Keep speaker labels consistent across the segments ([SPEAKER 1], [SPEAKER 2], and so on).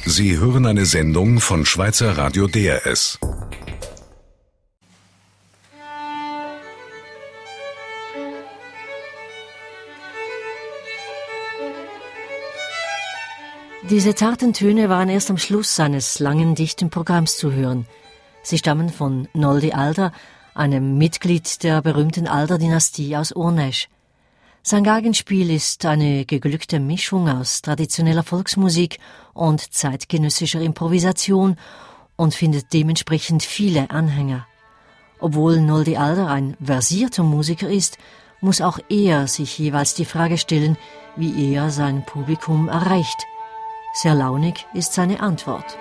[SPEAKER 1] Sie hören eine Sendung von Schweizer Radio DRS.
[SPEAKER 2] Diese zarten Töne waren erst am Schluss seines langen, dichten Programms zu hören. Sie stammen von Noldi Alder, einem Mitglied der berühmten Alder-Dynastie aus Ornesch. Sein Geigenspiel ist eine geglückte Mischung aus traditioneller Volksmusik und zeitgenössischer Improvisation und findet dementsprechend viele Anhänger. Obwohl Noldi Alder ein versierter Musiker ist, muss auch er sich jeweils die Frage stellen, wie er sein Publikum erreicht. Sehr launig ist seine Antwort.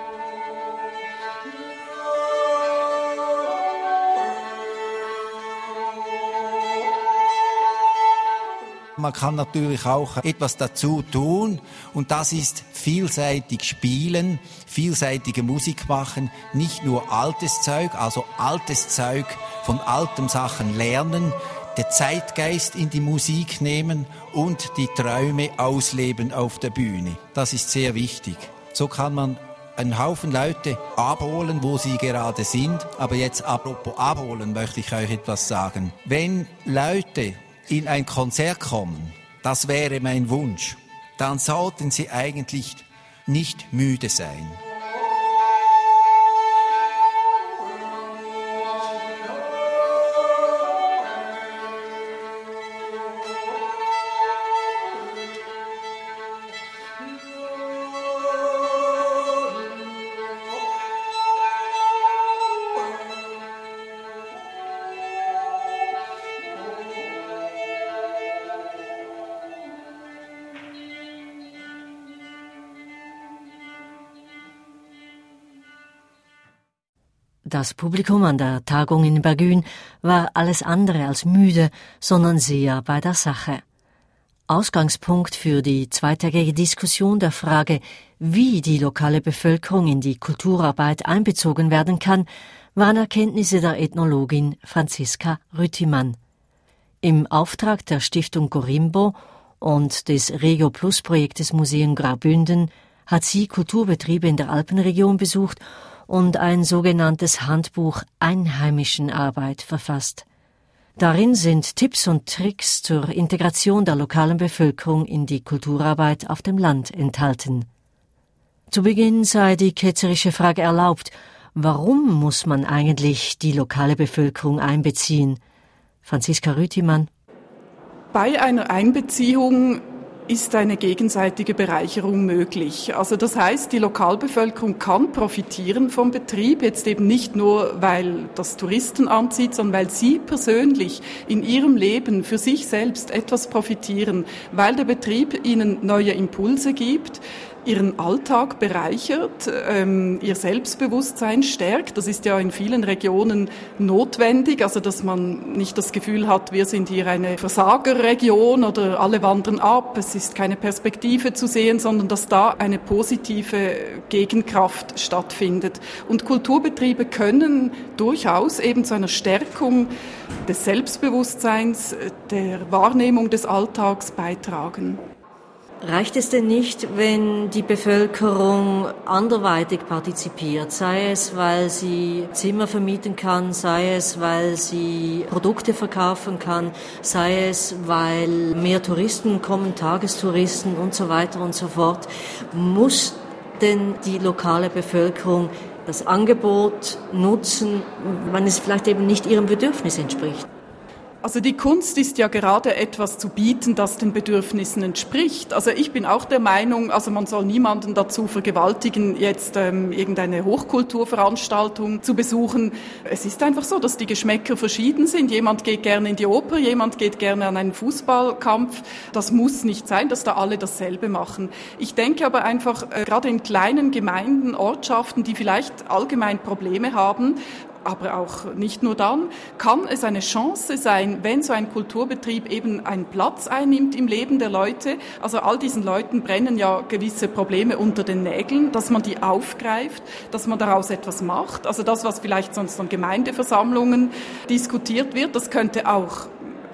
[SPEAKER 3] Man kann natürlich auch etwas dazu tun und das ist vielseitig spielen, vielseitige Musik machen, nicht nur altes Zeug, also altes Zeug von alten Sachen lernen, den Zeitgeist in die Musik nehmen und die Träume ausleben auf der Bühne. Das ist sehr wichtig. So kann man einen Haufen Leute abholen, wo sie gerade sind. Aber jetzt apropos abholen, möchte ich euch etwas sagen. Wenn Leute in ein Konzert kommen, das wäre mein Wunsch, dann sollten sie eigentlich nicht müde sein.
[SPEAKER 2] Das Publikum an der Tagung in Bergün war alles andere als müde, sondern sehr bei der Sache. Ausgangspunkt für die zweitägige Diskussion der Frage, wie die lokale Bevölkerung in die Kulturarbeit einbezogen werden kann, waren Erkenntnisse der Ethnologin Franziska Rüttimann. Im Auftrag der Stiftung Gorimbo und des Regio-Plus-Projektes Museum Graubünden hat sie Kulturbetriebe in der Alpenregion besucht und ein sogenanntes Handbuch einheimischen Arbeit verfasst. Darin sind Tipps und Tricks zur Integration der lokalen Bevölkerung in die Kulturarbeit auf dem Land enthalten. Zu Beginn sei die ketzerische Frage erlaubt: Warum muss man eigentlich die lokale Bevölkerung einbeziehen? Franziska Rüttimann.
[SPEAKER 4] Bei einer Einbeziehung ist eine gegenseitige Bereicherung möglich. Also das heißt, die Lokalbevölkerung kann profitieren vom Betrieb, jetzt eben nicht nur, weil das Touristen anzieht, sondern weil sie persönlich in ihrem Leben für sich selbst etwas profitieren, weil der Betrieb ihnen neue Impulse gibt, ihren Alltag bereichert, ihr Selbstbewusstsein stärkt. Das ist ja in vielen Regionen notwendig, also dass man nicht das Gefühl hat, wir sind hier eine Versagerregion oder alle wandern ab, es ist keine Perspektive zu sehen, sondern dass da eine positive Gegenkraft stattfindet. Und Kulturbetriebe können durchaus eben zu einer Stärkung des Selbstbewusstseins, der Wahrnehmung des Alltags beitragen.
[SPEAKER 2] Reicht es denn nicht, wenn die Bevölkerung anderweitig partizipiert, sei es, weil sie Zimmer vermieten kann, sei es, weil sie Produkte verkaufen kann, sei es, weil mehr Touristen kommen, Tagestouristen und so weiter und so fort? Muss denn die lokale Bevölkerung das Angebot nutzen, wenn es vielleicht eben nicht ihrem Bedürfnis entspricht?
[SPEAKER 4] Also die Kunst ist ja gerade etwas zu bieten, das den Bedürfnissen entspricht. Also ich bin auch der Meinung, also man soll niemanden dazu vergewaltigen, jetzt irgendeine Hochkulturveranstaltung zu besuchen. Es ist einfach so, dass die Geschmäcker verschieden sind. Jemand geht gerne in die Oper, jemand geht gerne an einen Fußballkampf. Das muss nicht sein, dass da alle dasselbe machen. Ich denke aber einfach, gerade in kleinen Gemeinden, Ortschaften, die vielleicht allgemein Probleme haben, aber auch nicht nur dann, kann es eine Chance sein, wenn so ein Kulturbetrieb eben einen Platz einnimmt im Leben der Leute. Also all diesen Leuten brennen ja gewisse Probleme unter den Nägeln, dass man die aufgreift, dass man daraus etwas macht. Also das, was vielleicht sonst an Gemeindeversammlungen diskutiert wird, das könnte auch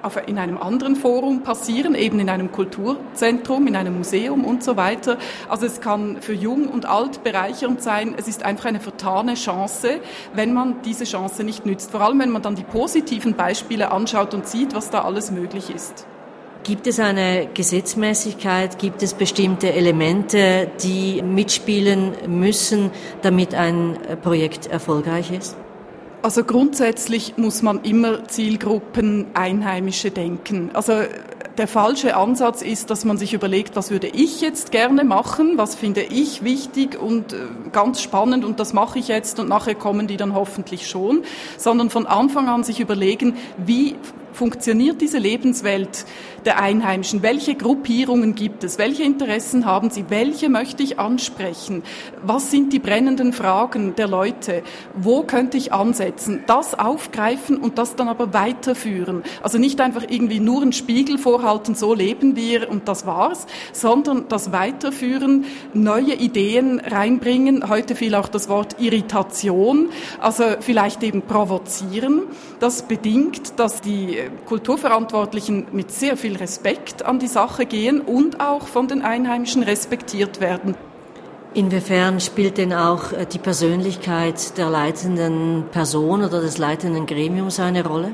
[SPEAKER 4] in einem anderen Forum passieren, eben in einem Kulturzentrum, in einem Museum und so weiter. Also es kann für Jung und Alt bereichernd sein. Es ist einfach eine vertane Chance, wenn man diese Chance nicht nützt. Vor allem, wenn man dann die positiven Beispiele anschaut und sieht, was da alles möglich ist.
[SPEAKER 2] Gibt es eine Gesetzmäßigkeit, gibt es bestimmte Elemente, die mitspielen müssen, damit ein Projekt erfolgreich ist?
[SPEAKER 4] Also grundsätzlich muss man immer Zielgruppen Einheimische denken. Also der falsche Ansatz ist, dass man sich überlegt, was würde ich jetzt gerne machen, was finde ich wichtig und ganz spannend und das mache ich jetzt und nachher kommen die dann hoffentlich schon, sondern von Anfang an sich überlegen, wie funktioniert diese Lebenswelt der Einheimischen? Welche Gruppierungen gibt es? Welche Interessen haben sie? Welche möchte ich ansprechen? Was sind die brennenden Fragen der Leute? Wo könnte ich ansetzen? Das aufgreifen und das dann aber weiterführen. Also nicht einfach irgendwie nur einen Spiegel vorhalten, so leben wir und das war's, sondern das weiterführen, neue Ideen reinbringen. Heute fiel auch das Wort Irritation, also vielleicht eben provozieren. Das bedingt, dass die Kulturverantwortlichen mit sehr viel Respekt an die Sache gehen und auch von den Einheimischen respektiert werden.
[SPEAKER 2] Inwiefern spielt denn auch die Persönlichkeit der leitenden Person oder des leitenden Gremiums eine Rolle?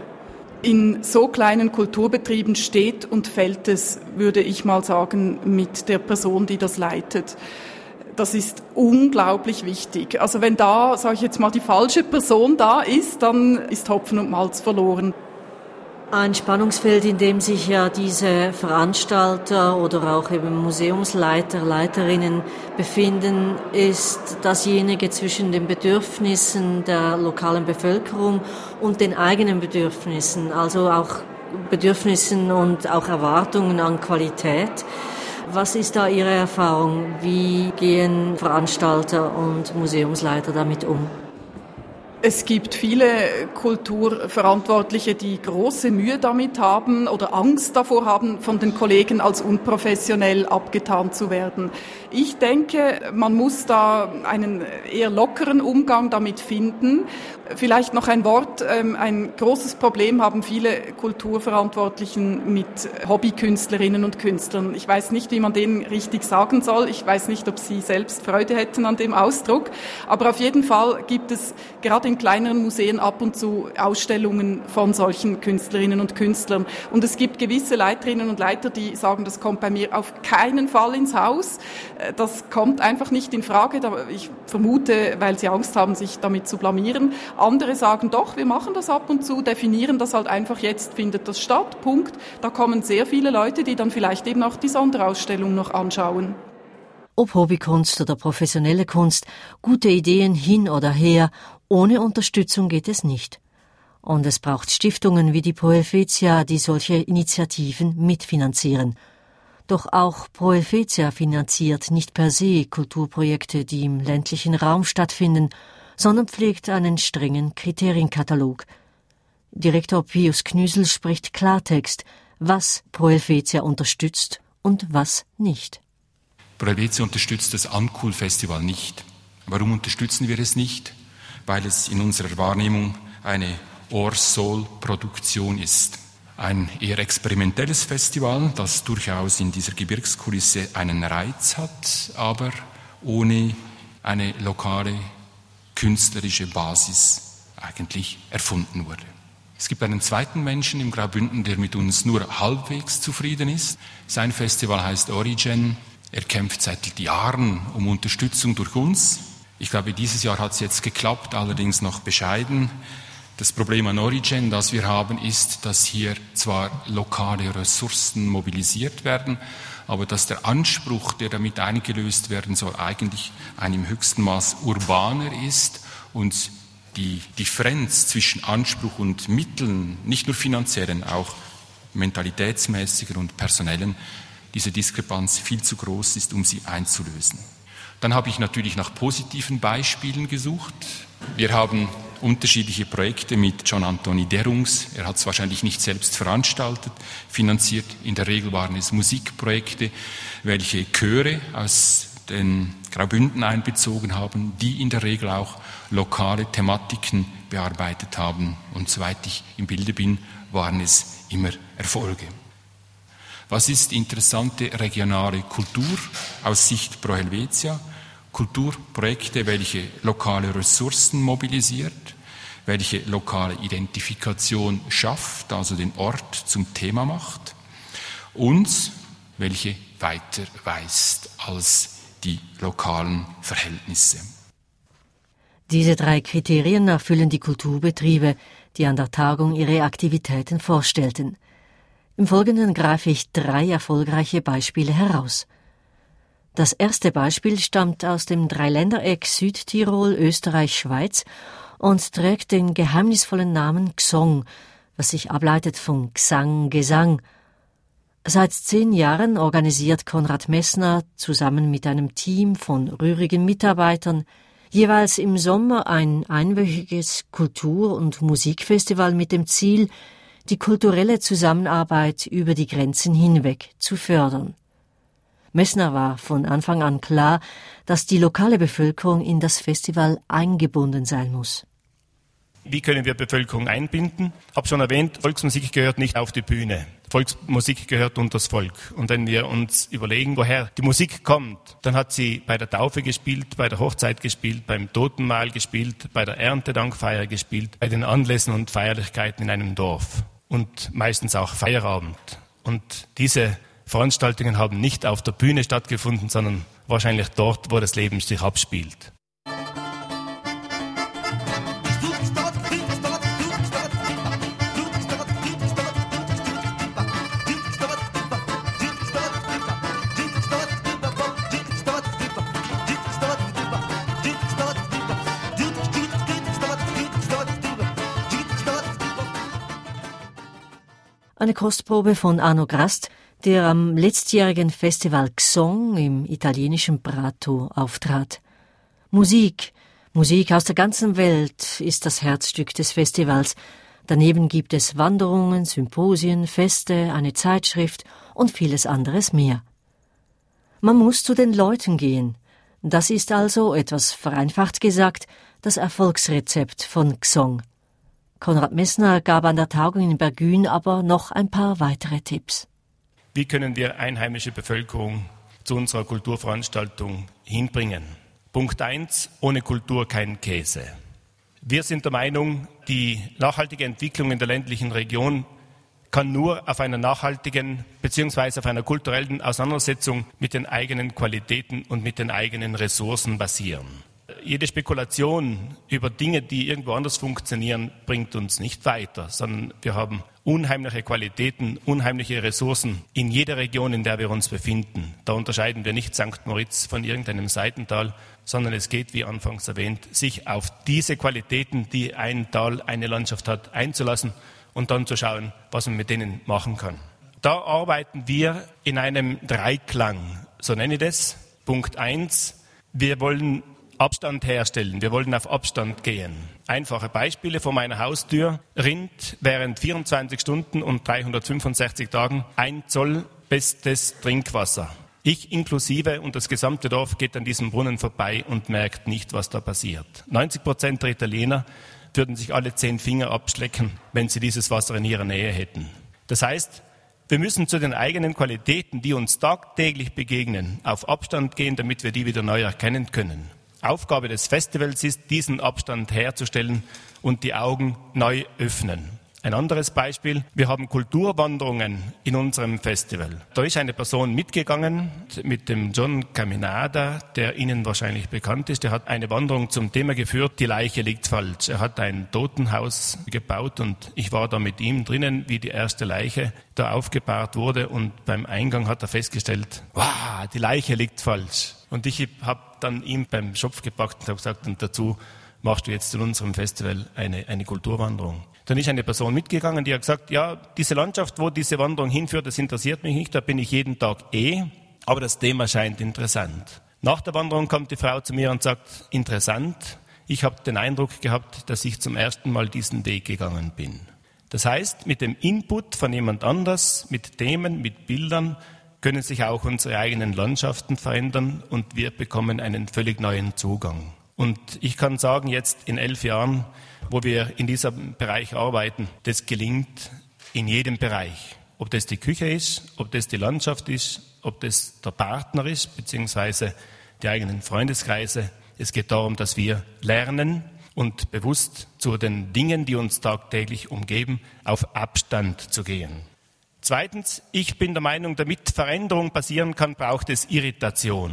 [SPEAKER 4] In so kleinen Kulturbetrieben steht und fällt es, würde ich mal sagen, mit der Person, die das leitet. Das ist unglaublich wichtig. Also wenn da, sage ich jetzt mal, die falsche Person da ist, dann ist Hopfen und Malz verloren.
[SPEAKER 2] Ein Spannungsfeld, in dem sich ja diese Veranstalter oder auch eben Museumsleiter, Leiterinnen befinden, ist dasjenige zwischen den Bedürfnissen der lokalen Bevölkerung und den eigenen Bedürfnissen, also auch Bedürfnissen und auch Erwartungen an Qualität. Was ist da Ihre Erfahrung? Wie gehen Veranstalter und Museumsleiter damit um?
[SPEAKER 4] Es gibt viele Kulturverantwortliche, die große Mühe damit haben oder Angst davor haben, von den Kollegen als unprofessionell abgetan zu werden. Ich denke, man muss da einen eher lockeren Umgang damit finden. Vielleicht noch ein Wort. Ein großes Problem haben viele Kulturverantwortlichen mit Hobbykünstlerinnen und Künstlern. Ich weiß nicht, wie man denen richtig sagen soll. Ich weiß nicht, ob sie selbst Freude hätten an dem Ausdruck. Aber auf jeden Fall gibt es gerade in kleineren Museen ab und zu Ausstellungen von solchen Künstlerinnen und Künstlern. Und es gibt gewisse Leiterinnen und Leiter, die sagen, das kommt bei mir auf keinen Fall ins Haus. Das kommt einfach nicht in Frage. Ich vermute, weil sie Angst haben, sich damit zu blamieren. Andere sagen doch, wir machen das ab und zu, definieren das halt einfach, jetzt findet das statt, Punkt. Da kommen sehr viele Leute, die dann vielleicht eben auch die Sonderausstellung noch anschauen.
[SPEAKER 2] Ob Hobbykunst oder professionelle Kunst, gute Ideen hin oder her, ohne Unterstützung geht es nicht. Und es braucht Stiftungen wie die Pro Helvetia, die solche Initiativen mitfinanzieren. Doch auch Pro Helvetia finanziert nicht per se Kulturprojekte, die im ländlichen Raum stattfinden, sondern pflegt einen strengen Kriterienkatalog. Direktor Pius Knüsel spricht Klartext, was Pro Helvetia unterstützt und was nicht.
[SPEAKER 5] Pro Helvetia unterstützt das Uncool-Festival nicht. Warum unterstützen wir es nicht? Weil es in unserer Wahrnehmung eine Hors-Sol-Produktion ist. Ein eher experimentelles Festival, das durchaus in dieser Gebirgskulisse einen Reiz hat, aber ohne eine lokale künstlerische Basis eigentlich erfunden wurde. Es gibt einen zweiten Menschen im Graubünden, der mit uns nur halbwegs zufrieden ist. Sein Festival heißt Origen. Er kämpft seit Jahren um Unterstützung durch uns. Ich glaube, dieses Jahr hat es jetzt geklappt, allerdings noch bescheiden. Das Problem an Origen, das wir haben, ist, dass hier zwar lokale Ressourcen mobilisiert werden, aber dass der Anspruch, der damit eingelöst werden soll, eigentlich ein im höchsten Maß urbaner ist und die Differenz zwischen Anspruch und Mitteln, nicht nur finanziellen, auch mentalitätsmäßigen und personellen, diese Diskrepanz viel zu groß ist, um sie einzulösen. Dann habe ich natürlich nach positiven Beispielen gesucht. Wir haben unterschiedliche Projekte mit John Anthony Derungs. Er hat es wahrscheinlich nicht selbst veranstaltet, finanziert. In der Regel waren es Musikprojekte, welche Chöre aus den Graubünden einbezogen haben, die in der Regel auch lokale Thematiken bearbeitet haben. Und soweit ich im Bilde bin, waren es immer Erfolge. Was ist interessante regionale Kultur aus Sicht Pro Helvetia? Kulturprojekte, welche lokale Ressourcen mobilisiert, welche lokale Identifikation schafft, also den Ort zum Thema macht und welche weiter weist als die lokalen Verhältnisse.
[SPEAKER 2] Diese 3 Kriterien erfüllen die Kulturbetriebe, die an der Tagung ihre Aktivitäten vorstellten. Im Folgenden greife ich 3 erfolgreiche Beispiele heraus. Das erste Beispiel stammt aus dem Dreiländereck Südtirol, Österreich, Schweiz und trägt den geheimnisvollen Namen Gsong, was sich ableitet von Gesang, Gesang. Seit 10 Jahren organisiert Konrad Messner zusammen mit einem Team von rührigen Mitarbeitern jeweils im Sommer ein einwöchiges Kultur- und Musikfestival mit dem Ziel, die kulturelle Zusammenarbeit über die Grenzen hinweg zu fördern. Messner war von Anfang an klar, dass die lokale Bevölkerung in das Festival eingebunden sein muss.
[SPEAKER 6] Wie können wir Bevölkerung einbinden? Ich habe schon erwähnt, Volksmusik gehört nicht auf die Bühne. Volksmusik gehört unter das Volk. Und wenn wir uns überlegen, woher die Musik kommt, dann hat sie bei der Taufe gespielt, bei der Hochzeit gespielt, beim Totenmahl gespielt, bei der Erntedankfeier gespielt, bei den Anlässen und Feierlichkeiten in einem Dorf. Und meistens auch Feierabend. Und diese Veranstaltungen haben nicht auf der Bühne stattgefunden, sondern wahrscheinlich dort, wo das Leben sich abspielt.
[SPEAKER 2] Eine Kostprobe von Arno Grast, der am letztjährigen Festival Gsong im italienischen Prato auftrat. Musik aus der ganzen Welt ist das Herzstück des Festivals. Daneben gibt es Wanderungen, Symposien, Feste, eine Zeitschrift und vieles anderes mehr. Man muss zu den Leuten gehen. Das ist also, etwas vereinfacht gesagt, das Erfolgsrezept von Gsong. Konrad Messner gab an der Tagung in Bergün aber noch ein paar weitere Tipps.
[SPEAKER 6] Wie können wir einheimische Bevölkerung zu unserer Kulturveranstaltung hinbringen? Punkt 1, ohne Kultur kein Käse. Wir sind der Meinung, die nachhaltige Entwicklung in der ländlichen Region kann nur auf einer nachhaltigen bzw. auf einer kulturellen Auseinandersetzung mit den eigenen Qualitäten und mit den eigenen Ressourcen basieren. Jede Spekulation über Dinge, die irgendwo anders funktionieren, bringt uns nicht weiter, sondern wir haben unheimliche Qualitäten, unheimliche Ressourcen in jeder Region, in der wir uns befinden. Da unterscheiden wir nicht St. Moritz von irgendeinem Seitental, sondern es geht, wie anfangs erwähnt, sich auf diese Qualitäten, die ein Tal, eine Landschaft hat, einzulassen und dann zu schauen, was man mit denen machen kann. Da arbeiten wir in einem Dreiklang, so nenne ich das. Punkt 1, wir wollen Abstand herstellen. Wir wollen auf Abstand gehen. Einfache Beispiele vor meiner Haustür. Rinnt während 24 Stunden und 365 Tagen 1 Zoll bestes Trinkwasser. Ich inklusive und das gesamte Dorf geht an diesem Brunnen vorbei und merkt nicht, was da passiert. 90% der Italiener würden sich alle 10 Finger abschlecken, wenn sie dieses Wasser in ihrer Nähe hätten. Das heißt, wir müssen zu den eigenen Qualitäten, die uns tagtäglich begegnen, auf Abstand gehen, damit wir die wieder neu erkennen können. Aufgabe des Festivals ist, diesen Abstand herzustellen und die Augen neu öffnen. Ein anderes Beispiel, wir haben Kulturwanderungen in unserem Festival. Da ist eine Person mitgegangen mit dem John Caminada, der Ihnen wahrscheinlich bekannt ist. Der hat eine Wanderung zum Thema geführt, die Leiche liegt falsch. Er hat ein Totenhaus gebaut und ich war da mit ihm drinnen, wie die erste Leiche da aufgebahrt wurde und beim Eingang hat er festgestellt, wow, die Leiche liegt falsch. Und ich habe dann ihm beim Schopf gepackt und habe gesagt, und dazu machst du jetzt in unserem Festival eine Kulturwanderung. Dann ist eine Person mitgegangen, die hat gesagt, ja, diese Landschaft, wo diese Wanderung hinführt, das interessiert mich nicht, da bin ich jeden Tag aber das Thema scheint interessant. Nach der Wanderung kommt die Frau zu mir und sagt, interessant, ich habe den Eindruck gehabt, dass ich zum ersten Mal diesen Weg gegangen bin. Das heißt, mit dem Input von jemand anders, mit Themen, mit Bildern, können sich auch unsere eigenen Landschaften verändern und wir bekommen einen völlig neuen Zugang. Und ich kann sagen, jetzt in 11 Jahren, wo wir in diesem Bereich arbeiten, das gelingt in jedem Bereich. Ob das die Küche ist, ob das die Landschaft ist, ob das der Partner ist, beziehungsweise die eigenen Freundeskreise. Es geht darum, dass wir lernen und bewusst zu den Dingen, die uns tagtäglich umgeben, auf Abstand zu gehen. Zweitens, ich bin der Meinung, damit Veränderung passieren kann, braucht es Irritation.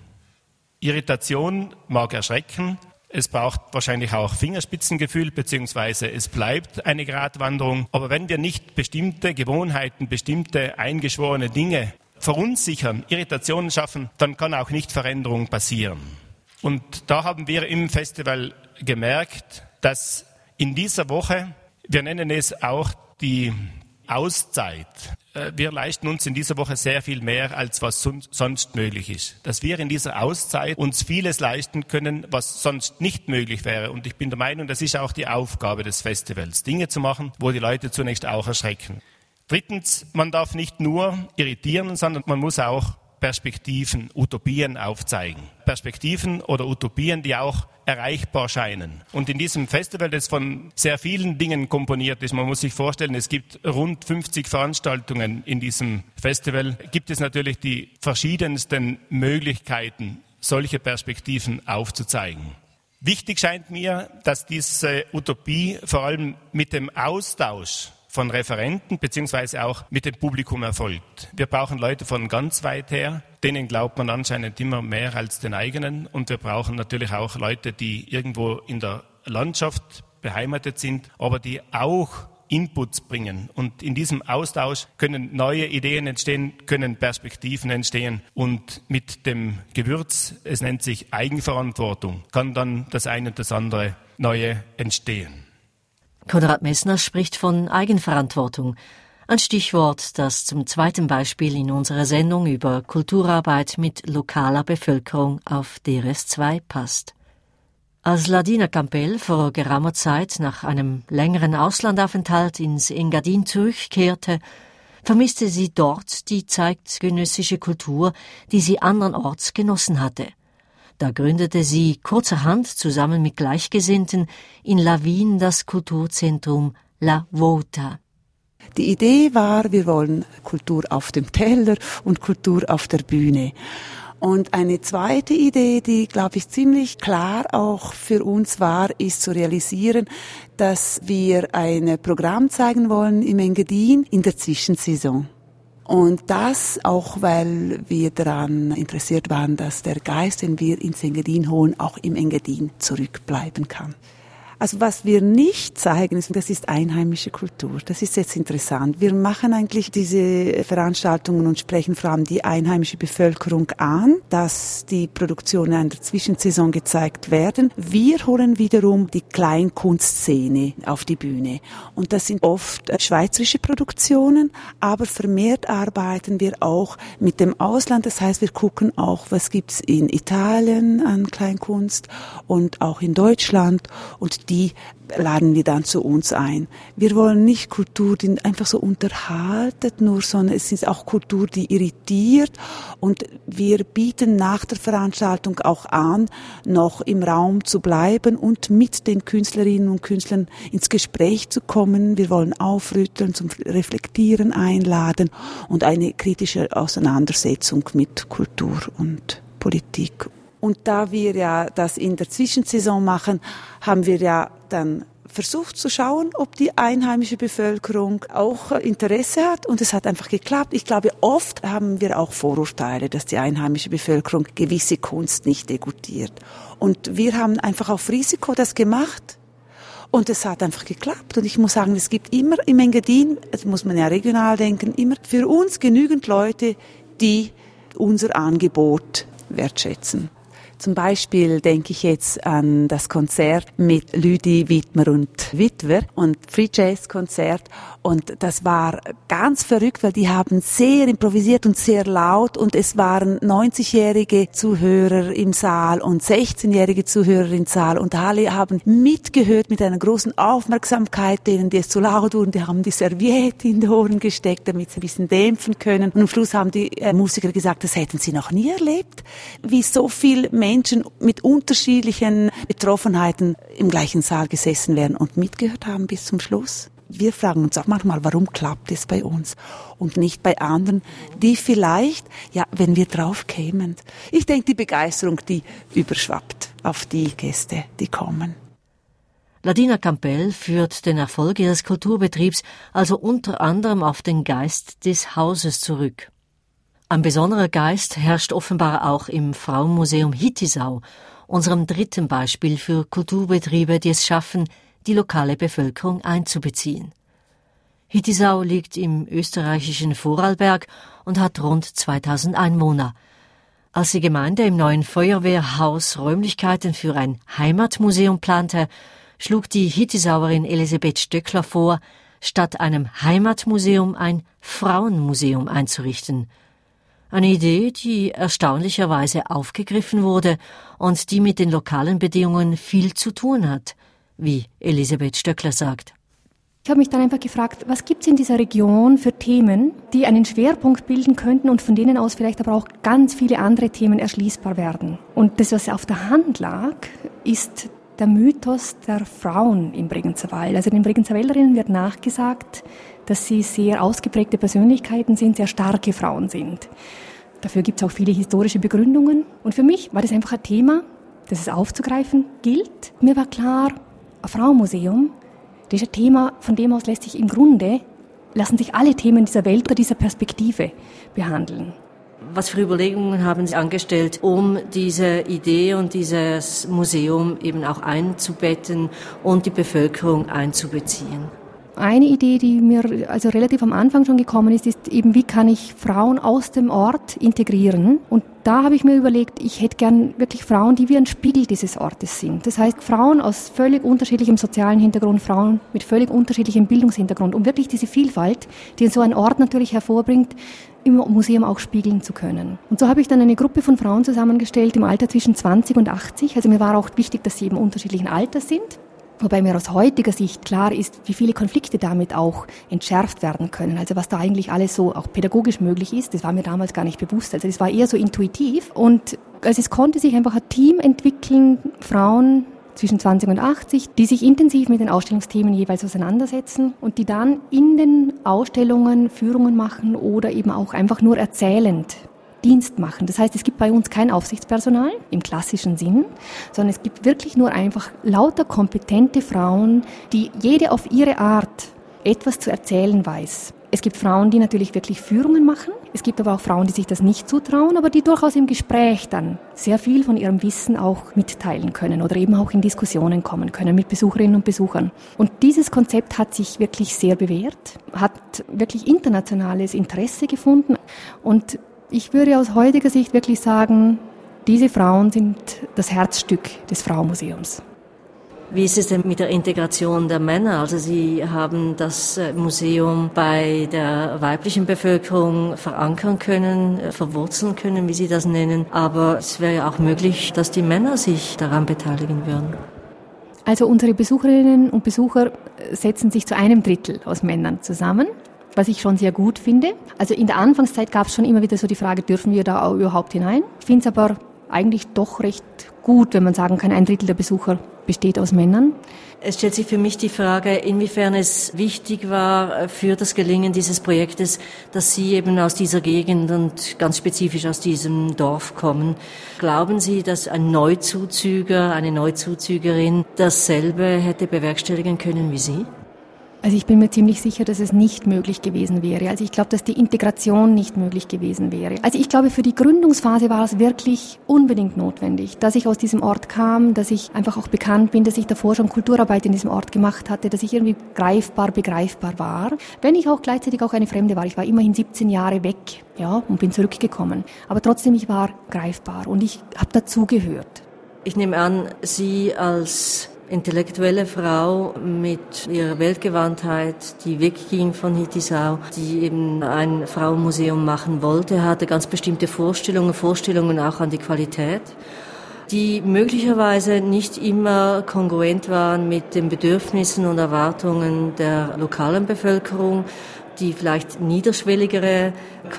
[SPEAKER 6] Irritation mag erschrecken, es braucht wahrscheinlich auch Fingerspitzengefühl, beziehungsweise es bleibt eine Gratwanderung. Aber wenn wir nicht bestimmte Gewohnheiten, bestimmte eingeschworene Dinge verunsichern, Irritationen schaffen, dann kann auch nicht Veränderung passieren. Und da haben wir im Festival gemerkt, dass in dieser Woche, wir nennen es auch die Auszeit. Wir leisten uns in dieser Woche sehr viel mehr, als was sonst möglich ist. Dass wir in dieser Auszeit uns vieles leisten können, was sonst nicht möglich wäre. Und ich bin der Meinung, das ist auch die Aufgabe des Festivals, Dinge zu machen, wo die Leute zunächst auch erschrecken. Drittens, man darf nicht nur irritieren, sondern man muss auch Perspektiven, Utopien aufzeigen. Perspektiven oder Utopien, die auch erreichbar scheinen. Und in diesem Festival, das von sehr vielen Dingen komponiert ist, man muss sich vorstellen, es gibt rund 50 Veranstaltungen in diesem Festival, gibt es natürlich die verschiedensten Möglichkeiten, solche Perspektiven aufzuzeigen. Wichtig scheint mir, dass diese Utopie vor allem mit dem Austausch von Referenten beziehungsweise auch mit dem Publikum erfolgt. Wir brauchen Leute von ganz weit her, denen glaubt man anscheinend immer mehr als den eigenen. Und wir brauchen natürlich auch Leute, die irgendwo in der Landschaft beheimatet sind, aber die auch Inputs bringen. Und in diesem Austausch können neue Ideen entstehen, können Perspektiven entstehen. Und mit dem Gewürz, es nennt sich Eigenverantwortung, kann dann das eine und das andere Neue entstehen.
[SPEAKER 2] Konrad Messner spricht von Eigenverantwortung, ein Stichwort, das zum zweiten Beispiel in unserer Sendung über Kulturarbeit mit lokaler Bevölkerung auf DRS2 passt. Als Ladina Campbell vor geraumer Zeit nach einem längeren Auslandaufenthalt ins Engadin zurückkehrte, vermisste sie dort die zeitgenössische Kultur, die sie andernorts genossen hatte. Da gründete sie kurzerhand zusammen mit Gleichgesinnten in Lavin das Kulturzentrum La Vota.
[SPEAKER 7] Die Idee war, wir wollen Kultur auf dem Teller und Kultur auf der Bühne. Und eine zweite Idee, die, glaube ich, ziemlich klar auch für uns war, ist zu realisieren, dass wir ein Programm zeigen wollen im Engadin in der Zwischensaison. Und das auch, weil wir daran interessiert waren, dass der Geist, den wir ins Engadin holen, auch im Engadin zurückbleiben kann. Also was wir nicht zeigen, das ist einheimische Kultur. Das ist jetzt interessant. Wir machen eigentlich diese Veranstaltungen und sprechen vor allem die einheimische Bevölkerung an, dass die Produktionen in der Zwischensaison gezeigt werden. Wir holen wiederum die Kleinkunstszene auf die Bühne. Und das sind oft schweizerische Produktionen, aber vermehrt arbeiten wir auch mit dem Ausland. Das heißt, wir gucken auch, was gibt's in Italien an Kleinkunst und auch in Deutschland, und die laden wir dann zu uns ein. Wir wollen nicht Kultur, die einfach so unterhaltet nur, sondern es ist auch Kultur, die irritiert, und wir bieten nach der Veranstaltung auch an, noch im Raum zu bleiben und mit den Künstlerinnen und Künstlern ins Gespräch zu kommen. Wir wollen aufrütteln, zum Reflektieren einladen und eine kritische Auseinandersetzung mit Kultur und Politik. Und da wir ja das in der Zwischensaison machen, haben wir ja dann versucht zu schauen, ob die einheimische Bevölkerung auch Interesse hat, und es hat einfach geklappt. Ich glaube, oft haben wir auch Vorurteile, dass die einheimische Bevölkerung gewisse Kunst nicht degutiert. Und wir haben einfach auf Risiko das gemacht. Und es hat einfach geklappt. Und ich muss sagen, es gibt immer im Engadin, das muss man ja regional denken, immer für uns genügend Leute, die unser Angebot wertschätzen. Zum Beispiel denke ich jetzt an das Konzert mit Lüdi, Widmer und Witwer und Free Jazz Konzert. Und das war ganz verrückt, weil die haben sehr improvisiert und sehr laut und es waren 90-jährige Zuhörer im Saal und 16-jährige Zuhörer im Saal und alle haben mitgehört mit einer großen Aufmerksamkeit, denen die es zu laut wurden. Die haben die Serviette in die Ohren gesteckt, damit sie ein bisschen dämpfen können. Und am Schluss haben die Musiker gesagt, das hätten sie noch nie erlebt, wie so viele Menschen mit unterschiedlichen Betroffenheiten im gleichen Saal gesessen wären und mitgehört haben bis zum Schluss. Wir fragen uns auch manchmal, warum klappt es bei uns und nicht bei anderen, die vielleicht, ja, wenn wir drauf kämen. Ich denke, die Begeisterung, die überschwappt auf die Gäste, die kommen.
[SPEAKER 2] Ladina Campbell führt den Erfolg ihres Kulturbetriebs also unter anderem auf den Geist des Hauses zurück. Ein besonderer Geist herrscht offenbar auch im Frauenmuseum Hittisau, unserem dritten Beispiel für Kulturbetriebe, die es schaffen, die lokale Bevölkerung einzubeziehen. Hittisau liegt im österreichischen Vorarlberg und hat rund 2000 Einwohner. Als die Gemeinde im neuen Feuerwehrhaus Räumlichkeiten für ein Heimatmuseum plante, schlug die Hittisauerin Elisabeth Stöckler vor, statt einem Heimatmuseum ein Frauenmuseum einzurichten. Eine Idee, die erstaunlicherweise aufgegriffen wurde und die mit den lokalen Bedingungen viel zu tun hat, wie Elisabeth Stöckler sagt.
[SPEAKER 8] Ich habe mich dann einfach gefragt, was gibt es in dieser Region für Themen, die einen Schwerpunkt bilden könnten und von denen aus vielleicht aber auch ganz viele andere Themen erschließbar werden. Und das, was auf der Hand lag, ist der Mythos der Frauen im Bregenzer Wald. Also den Bregenzer Wälderinnen wird nachgesagt, dass sie sehr ausgeprägte Persönlichkeiten sind, sehr starke Frauen sind. Dafür gibt es auch viele historische Begründungen. Und für mich war das einfach ein Thema, das es aufzugreifen gilt. Mir war klar, ein Frauenmuseum, das ist ein Thema, von dem aus lassen sich alle Themen dieser Welt oder dieser Perspektive behandeln.
[SPEAKER 2] Was für Überlegungen haben Sie angestellt, um diese Idee und dieses Museum eben auch einzubetten und die Bevölkerung einzubeziehen?
[SPEAKER 8] Eine Idee, die mir also relativ am Anfang schon gekommen ist, ist eben, wie kann ich Frauen aus dem Ort integrieren? Und da habe ich mir überlegt, ich hätte gern wirklich Frauen, die wie ein Spiegel dieses Ortes sind. Das heißt, Frauen aus völlig unterschiedlichem sozialen Hintergrund, Frauen mit völlig unterschiedlichem Bildungshintergrund, um wirklich diese Vielfalt, die so ein Ort natürlich hervorbringt, im Museum auch spiegeln zu können. Und so habe ich dann eine Gruppe von Frauen zusammengestellt im Alter zwischen 20 und 80. Also mir war auch wichtig, dass sie eben unterschiedlichen Alters sind. Wobei mir aus heutiger Sicht klar ist, wie viele Konflikte damit auch entschärft werden können. Also was da eigentlich alles so auch pädagogisch möglich ist, das war mir damals gar nicht bewusst. Also das war eher so intuitiv. Und also es konnte sich einfach ein Team entwickeln, Frauen zwischen 20 und 80, die sich intensiv mit den Ausstellungsthemen jeweils auseinandersetzen und die dann in den Ausstellungen Führungen machen oder eben auch einfach nur erzählend Dienst machen. Das heißt, es gibt bei uns kein Aufsichtspersonal im klassischen Sinn, sondern es gibt wirklich nur einfach lauter kompetente Frauen, die jede auf ihre Art etwas zu erzählen weiß. Es gibt Frauen, die natürlich wirklich Führungen machen. Es gibt aber auch Frauen, die sich das nicht zutrauen, aber die durchaus im Gespräch dann sehr viel von ihrem Wissen auch mitteilen können oder eben auch in Diskussionen kommen können mit Besucherinnen und Besuchern. Und dieses Konzept hat sich wirklich sehr bewährt, hat wirklich internationales Interesse gefunden und ich würde aus heutiger Sicht wirklich sagen, diese Frauen sind das Herzstück des Frauenmuseums.
[SPEAKER 2] Wie ist es denn mit der Integration der Männer? Also Sie haben das Museum bei der weiblichen Bevölkerung verankern können, verwurzeln können, wie Sie das nennen. Aber es wäre ja auch möglich, dass die Männer sich daran beteiligen würden.
[SPEAKER 8] Also unsere Besucherinnen und Besucher setzen sich zu 1/3 aus Männern zusammen, was ich schon sehr gut finde. Also in der Anfangszeit gab es schon immer wieder so die Frage, dürfen wir da überhaupt hinein? Ich finde es aber eigentlich doch recht gut, wenn man sagen kann, 1/3 der Besucher besteht aus Männern.
[SPEAKER 2] Es stellt sich für mich die Frage, inwiefern es wichtig war für das Gelingen dieses Projektes, dass Sie eben aus dieser Gegend und ganz spezifisch aus diesem Dorf kommen. Glauben Sie, dass ein Neuzuzüger, eine Neuzuzügerin dasselbe hätte bewerkstelligen können wie Sie?
[SPEAKER 8] Also ich bin mir ziemlich sicher, dass es nicht möglich gewesen wäre. Also ich glaube, dass die Integration nicht möglich gewesen wäre. Also ich glaube, für die Gründungsphase war es wirklich unbedingt notwendig, dass ich aus diesem Ort kam, dass ich einfach auch bekannt bin, dass ich davor schon Kulturarbeit in diesem Ort gemacht hatte, dass ich irgendwie begreifbar war. Wenn ich auch gleichzeitig auch eine Fremde war. Ich war immerhin 17 Jahre weg, ja, und bin zurückgekommen. Aber trotzdem, ich war greifbar und ich habe dazugehört.
[SPEAKER 2] Ich nehme an, Sie als intellektuelle Frau mit ihrer Weltgewandtheit, die wegging von Hittisau, die eben ein Frauenmuseum machen wollte, hatte ganz bestimmte Vorstellungen auch an die Qualität, die möglicherweise nicht immer kongruent waren mit den Bedürfnissen und Erwartungen der lokalen Bevölkerung, die vielleicht niederschwelligere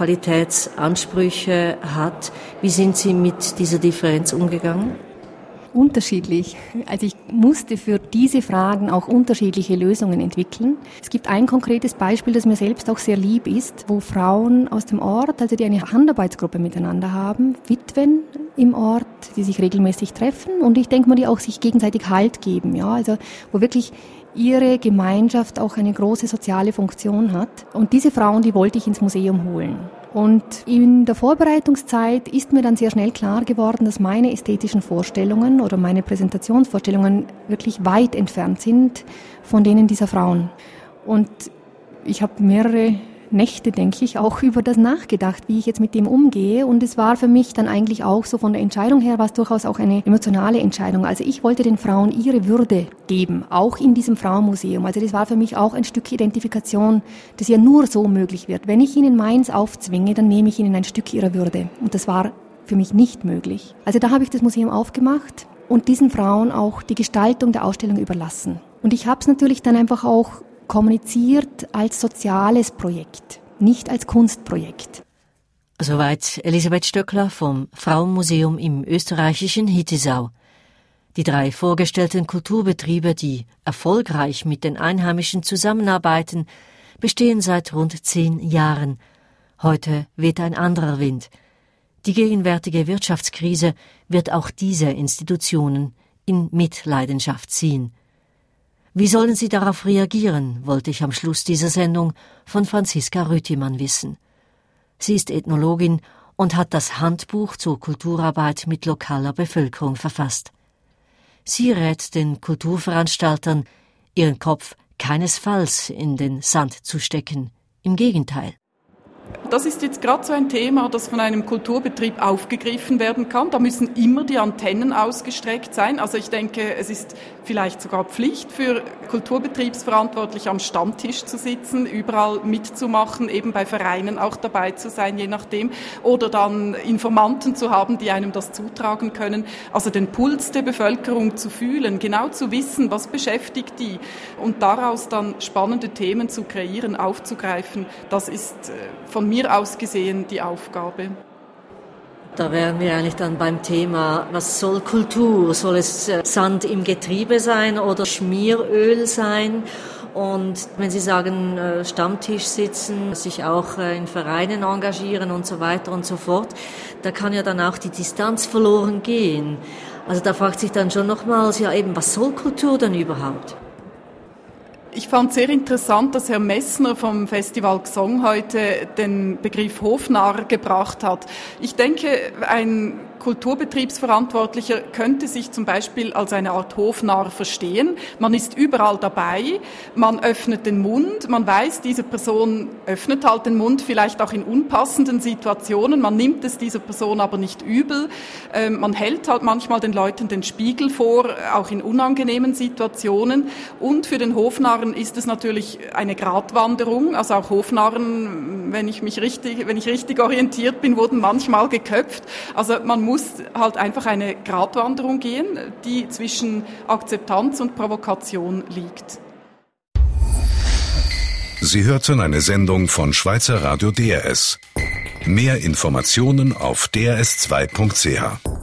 [SPEAKER 2] Qualitätsansprüche hat. Wie sind Sie mit dieser Differenz umgegangen?
[SPEAKER 8] Unterschiedlich. Also ich musste für diese Fragen auch unterschiedliche Lösungen entwickeln. Es gibt ein konkretes Beispiel, das mir selbst auch sehr lieb ist, wo Frauen aus dem Ort, also die eine Handarbeitsgruppe miteinander haben, Witwen im Ort, die sich regelmäßig treffen und ich denke mal, die auch sich gegenseitig Halt geben, ja, also wo wirklich ihre Gemeinschaft auch eine große soziale Funktion hat. Und diese Frauen, die wollte ich ins Museum holen. Und in der Vorbereitungszeit ist mir dann sehr schnell klar geworden, dass meine ästhetischen Vorstellungen oder meine Präsentationsvorstellungen wirklich weit entfernt sind von denen dieser Frauen. Und ich habe mehrere Nächte, denke ich, auch über das nachgedacht, wie ich jetzt mit dem umgehe. Und es war für mich dann eigentlich auch so von der Entscheidung her, war es durchaus auch eine emotionale Entscheidung. Also ich wollte den Frauen ihre Würde geben, auch in diesem Frauenmuseum. Also das war für mich auch ein Stück Identifikation, das ja nur so möglich wird. Wenn ich ihnen meins aufzwinge, dann nehme ich ihnen ein Stück ihrer Würde. Und das war für mich nicht möglich. Also da habe ich das Museum aufgemacht und diesen Frauen auch die Gestaltung der Ausstellung überlassen. Und ich habe es natürlich dann einfach auch kommuniziert als soziales Projekt, nicht als Kunstprojekt.
[SPEAKER 2] Soweit Elisabeth Stöckler vom Frauenmuseum im österreichischen Hittisau. Die 3 vorgestellten Kulturbetriebe, die erfolgreich mit den Einheimischen zusammenarbeiten, bestehen seit rund 10 Jahren. Heute weht ein anderer Wind. Die gegenwärtige Wirtschaftskrise wird auch diese Institutionen in Mitleidenschaft ziehen. Wie sollen sie darauf reagieren, wollte ich am Schluss dieser Sendung von Franziska Rüttimann wissen. Sie ist Ethnologin und hat das Handbuch zur Kulturarbeit mit lokaler Bevölkerung verfasst. Sie rät den Kulturveranstaltern, ihren Kopf keinesfalls in den Sand zu stecken. Im Gegenteil.
[SPEAKER 4] Das ist jetzt gerade so ein Thema, das von einem Kulturbetrieb aufgegriffen werden kann. Da müssen immer die Antennen ausgestreckt sein. Also ich denke, es ist vielleicht sogar Pflicht für Kulturbetriebsverantwortliche am Stammtisch zu sitzen, überall mitzumachen, eben bei Vereinen auch dabei zu sein, je nachdem. Oder dann Informanten zu haben, die einem das zutragen können. Also den Puls der Bevölkerung zu fühlen, genau zu wissen, was beschäftigt die. Und daraus dann spannende Themen zu kreieren, aufzugreifen, das ist von mir aus gesehen die Aufgabe.
[SPEAKER 2] Da wären wir eigentlich dann beim Thema, was soll Kultur? Soll es Sand im Getriebe sein oder Schmieröl sein? Und wenn Sie sagen, Stammtisch sitzen, sich auch in Vereinen engagieren und so weiter und so fort, da kann ja dann auch die Distanz verloren gehen. Also da fragt sich dann schon nochmals, ja eben, was soll Kultur denn überhaupt?
[SPEAKER 4] Ich fand sehr interessant, dass Herr Messner vom Festival Xong heute den Begriff Hofnarr gebracht hat. Ich denke, ein Kulturbetriebsverantwortlicher könnte sich zum Beispiel als eine Art Hofnarr verstehen. Man ist überall dabei, man öffnet den Mund, man weiß, diese Person öffnet halt den Mund, vielleicht auch in unpassenden Situationen, man nimmt es dieser Person aber nicht übel. Man hält halt manchmal den Leuten den Spiegel vor, auch in unangenehmen Situationen. Und für den Hofnarren ist es natürlich eine Gratwanderung, also auch Hofnarren, wenn ich richtig orientiert bin, wurden manchmal geköpft. Also man muss halt einfach eine Gratwanderung gehen, die zwischen Akzeptanz und Provokation liegt.
[SPEAKER 1] Sie hörten eine Sendung von Schweizer Radio DRS. Mehr Informationen auf drs2.ch.